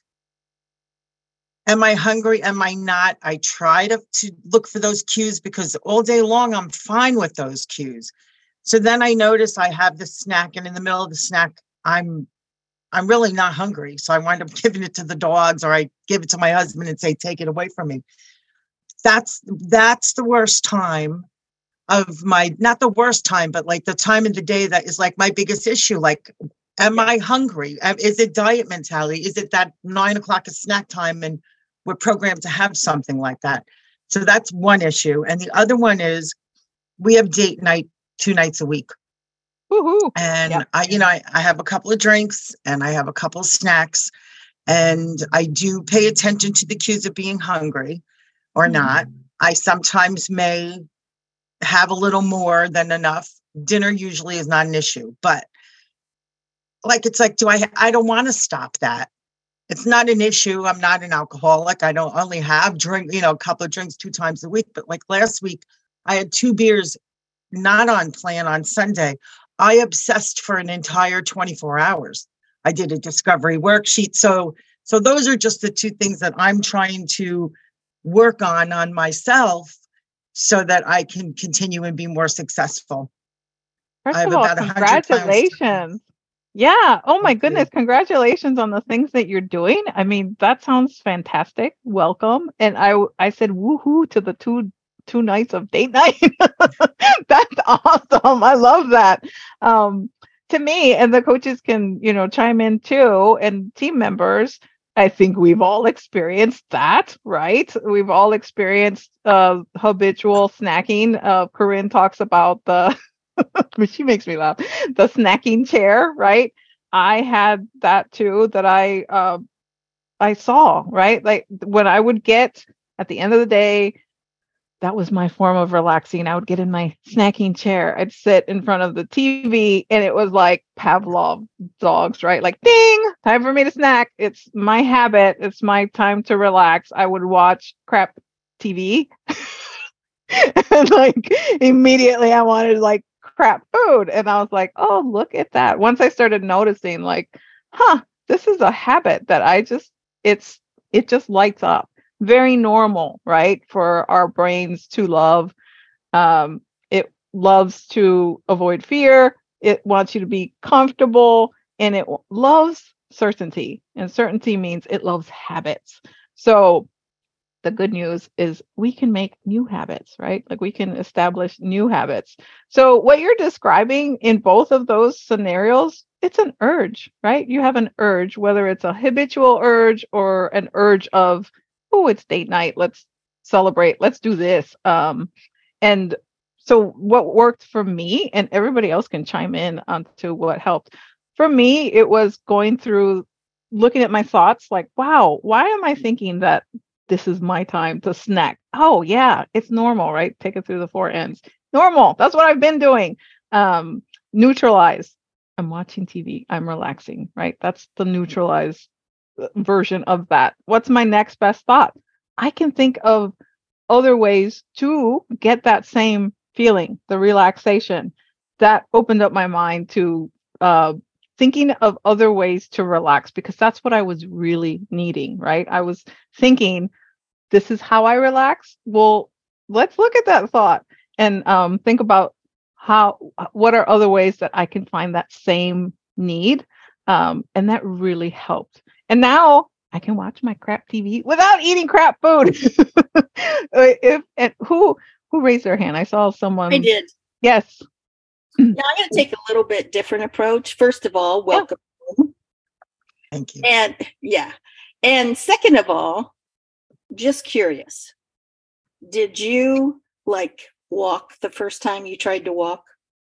Am I hungry? Am I not? I try to, to look for those cues because all day long, I'm fine with those cues. So then I notice I have the snack, and in the middle of the snack, I'm I'm really not hungry. So I wind up giving it to the dogs, or I give it to my husband and say, take it away from me. That's that's the worst time of my, not the worst time, but like the time of the day that is like my biggest issue. Like, am I hungry? Is it diet mentality? Is it that nine o'clock is snack time and we're programmed to have something like that? So that's one issue. And the other one is we have date night two nights a week. Woo-hoo. And Yep. I, you know, I, I have a couple of drinks and I have a couple of snacks, and I do pay attention to the cues of being hungry or Mm-hmm. not. I sometimes may have a little more than enough. Dinner usually is not an issue, but like, it's like, do I, I don't want to stop that. It's not an issue. I'm not an alcoholic. I don't only have drink, you know, a couple of drinks two times a week. But like last week, I had two beers, not on plan on Sunday. I obsessed for an entire twenty-four hours. I did a discovery worksheet. So, so those are just the two things that I'm trying to work on, on myself, so that I can continue and be more successful. First I have of all, about one hundred pounds. congratulations. Yeah. Oh my Thank goodness. you. Congratulations on the things that you're doing. I mean, that sounds fantastic. Welcome. And I I said woohoo to the two two nights of date night. That's awesome. I love that. Um, to me, and the coaches can, you know, chime in too, and team members, I think we've all experienced that, right? We've all experienced uh, habitual snacking. Uh, Corinne talks about the, she makes me laugh, the snacking chair, right? I had that too, that I, uh, I saw, right? Like when I would get at the end of the day, that was my form of relaxing. I would get in my snacking chair. I'd sit in front of the T V, and it was like Pavlov dogs, right? Like, ding, time for me to snack. It's my habit. It's my time to relax. I would watch crap T V. And like immediately I wanted like crap food. And I was like, oh, look at that. Once I started noticing like, huh, this is a habit that I just, it's, it just lights up. Very normal, right? For our brains to love. Um, it loves to avoid fear. It wants you to be comfortable, and it loves certainty. And certainty means it loves habits. So the good news is we can make new habits, right? Like we can establish new habits. So what you're describing in both of those scenarios, it's an urge, right? You have an urge, whether it's a habitual urge or an urge of, oh, it's date night. Let's celebrate. Let's do this. Um, and so what worked for me, and everybody else can chime in onto what helped. For me, it was going through, looking at my thoughts like, wow, why am I thinking that this is my time to snack? Oh yeah, it's normal, right? Take it through the four ends. Normal. That's what I've been doing. Um, neutralize. I'm watching T V. I'm relaxing, right? That's the neutralize version of that. What's my next best thought? I can think of other ways to get that same feeling, the relaxation. That opened up my mind to uh, thinking of other ways to relax, because that's what I was really needing, right? I was thinking, this is how I relax. Well, let's look at that thought and um, think about how, what are other ways that I can find that same need. Um, and that really helped. And now I can watch my crap T V without eating crap food. if and who who raised their hand? I saw someone. I did. Yes. Now I'm going to take a little bit different approach. First of all, welcome home. Thank you. And yeah. And second of all, just curious. Did you like walk the first time you tried to walk?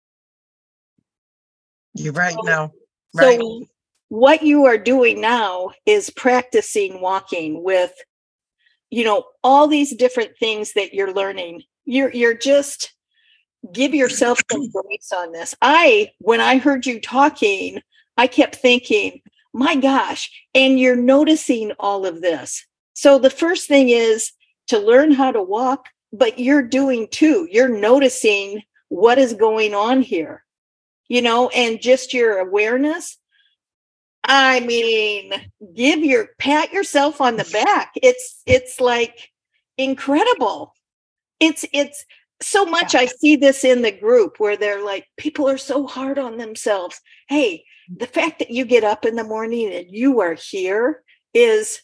You're right So, now. Right. So what you are doing now is practicing walking with, you know, all these different things that you're learning. You're you're just give yourself some grace on this. I, when I heard you talking, I kept thinking, my gosh, and you're noticing all of this. So the first thing is to learn how to walk, but you're doing too. You're noticing what is going on here, you know, and just your awareness. I mean, give your pat yourself on the back. It's it's like incredible. It's it's so much. Yeah. I see this in the group where they're like, people are so hard on themselves. Hey, the fact that you get up in the morning and you are here is,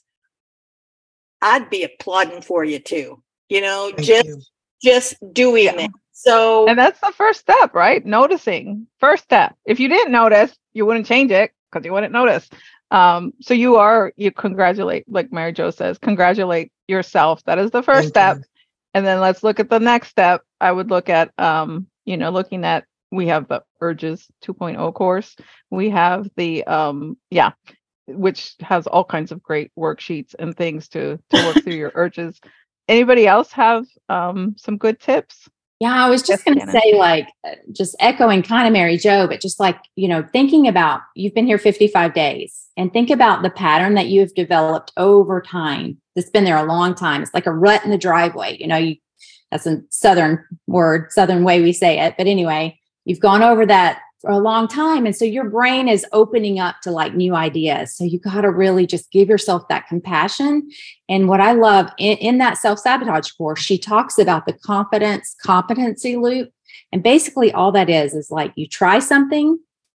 I'd be applauding for you too. You know, Thank just you. just doing Yeah. it. So And that's the first step, right? Noticing. First step. If you didn't notice, you wouldn't change it because you wouldn't notice. Um, so you are, you congratulate, like Mary Jo says, congratulate yourself. That is the first Thank step. you. And then let's look at the next step. I would look at, um, you know, looking at, we have the Urges two point oh course. We have the, um, yeah, which has all kinds of great worksheets and things to, to work through your urges. Anybody else have um, some good tips? Yeah, I was just Yes, going to Shannon. say, like, uh, just echoing kind of Mary Jo, but just like, you know, thinking about, you've been here fifty-five days, and think about the pattern that you have developed over time. That's been there a long time. It's like a rut in the driveway. You know, you, that's a Southern word, Southern way we say it. But anyway, you've gone over that for a long time. And so your brain is opening up to like new ideas. So you got to really just give yourself that compassion. And what I love in, in that self-sabotage course, she talks about the confidence competency loop. And basically all that is, is like you try something,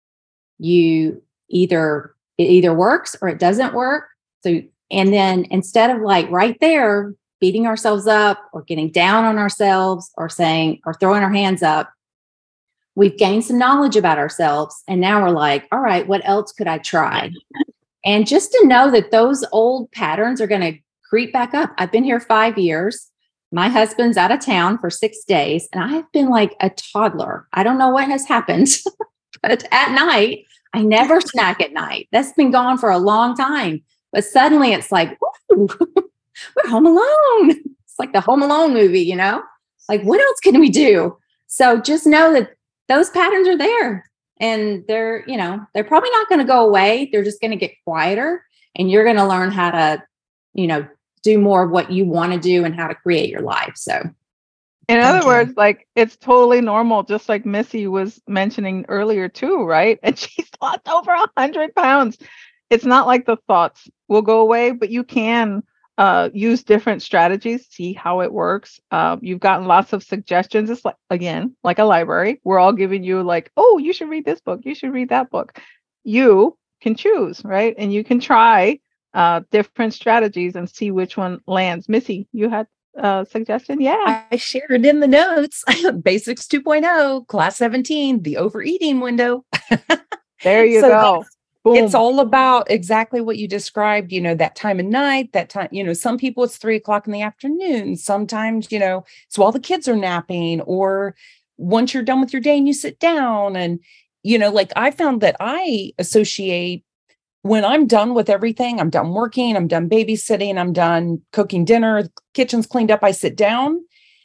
you either, it either works or it doesn't work. So, and then instead of like right there, beating ourselves up or getting down on ourselves or saying, or throwing our hands up, we've gained some knowledge about ourselves. And now we're like, all right, what else could I try? And just to know that those old patterns are going to creep back up. I've been here five years. My husband's out of town for six days. And I've been like a toddler. I don't know what has happened, but at night, I never snack at night. That's been gone for a long time. But suddenly it's like, ooh, we're home alone. It's like the Home Alone movie, you know? Like, what else can we do? So just know that those patterns are there, and they're, you know, they're probably not going to go away. They're just going to get quieter, and you're going to learn how to, you know, do more of what you want to do and how to create your life. So In Thank other you. words, like it's totally normal, just like Missy was mentioning earlier too, right? And she's lost over a hundred pounds. It's not like the thoughts will go away, but you can uh, use different strategies, see how it works. Uh, you've gotten lots of suggestions. It's like, again, like a library. We're all giving you like, oh, you should read this book. You should read that book. You can choose, right? And you can try uh, different strategies and see which one lands. Missy, you had a suggestion? Yeah. I shared in the notes, Basics two point oh, class seventeen, the overeating window. There you So go. Boom. It's all about exactly what you described, you know, that time of night, that time, you know, some people it's three o'clock in the afternoon. Sometimes, you know, it's while the kids are napping, or once you're done with your day and you sit down. And, you know, like I found that I associate when I'm done with everything, I'm done working, I'm done babysitting, I'm done cooking dinner, the kitchen's cleaned up, I sit down.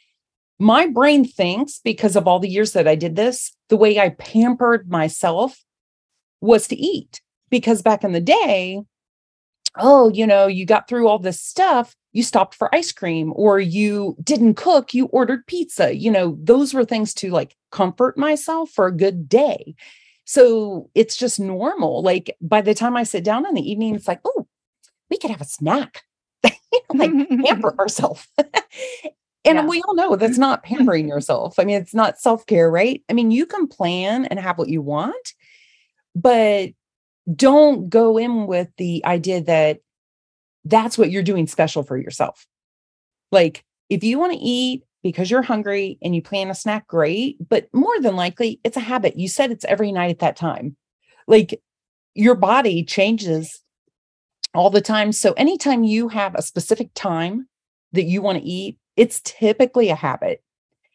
My brain thinks, because of all the years that I did this, the way I pampered myself was to eat. Because back in the day, oh, you know, you got through all this stuff, you stopped for ice cream, or you didn't cook, you ordered pizza. You know, those were things to like comfort myself for a good day. So it's just normal. Like by the time I sit down in the evening, it's like, oh, we could have a snack, like pamper ourselves. And yeah. we all know that's not pampering yourself. I mean, it's not self-care, right? I mean, you can plan and have what you want, but don't go in with the idea that that's what you're doing special for yourself. Like if you want to eat because you're hungry and you plan a snack, great. But more than likely, it's a habit. You said it's every night at that time. Like your body changes all the time. So anytime you have a specific time that you want to eat, it's typically a habit.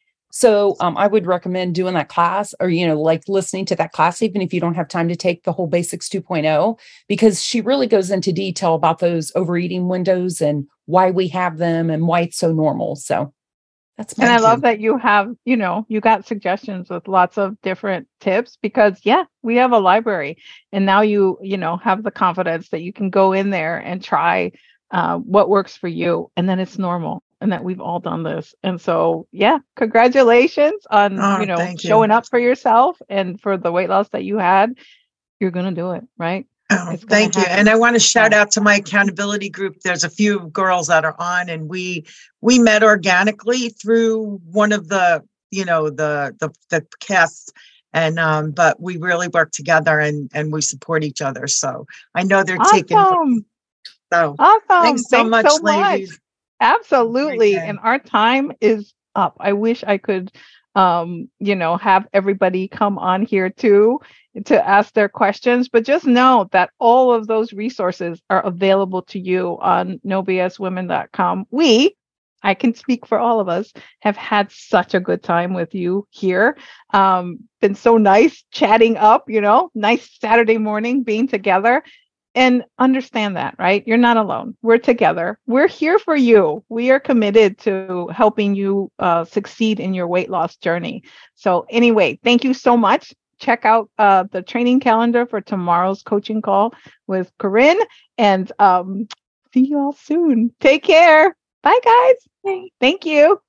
So um, I would recommend doing that class or, you know, like listening to that class, even if you don't have time to take the whole Basics two point oh, because she really goes into detail about those overeating windows and why we have them and why it's so normal. So that's my And I cue. love that you have, you know, you got suggestions with lots of different tips because, yeah, we have a library and now you, you know, have the confidence that you can go in there and try uh, what works for you. And then it's normal. And that we've all done this. And so, yeah, congratulations on, Oh, you know, thank you. showing up for yourself and for the weight loss that you had. You're going to do it, right? Oh, It's gonna thank you. happen. And I want to shout out to my accountability group. There's a few girls that are on and we, we met organically through one of the, you know, the, the, the casts and, um, but we really work together and, and we support each other. So I know they're taking, Awesome. so Awesome. thanks so Thanks much, so much. ladies. Absolutely. Great day. And our time is up. I wish I could, um, you know, have everybody come on here too to ask their questions, but just know that all of those resources are available to you on no b s women dot com. We, I can speak for all of us, have had such a good time with you here. Um, been so nice chatting up, you know, nice Saturday morning being together. And understand that, right? You're not alone. We're together. We're here for you. We are committed to helping you uh, succeed in your weight loss journey. So anyway, thank you so much. Check out uh, the training calendar for tomorrow's coaching call with Corinne and um, see you all soon. Take care. Bye, guys. Thank you.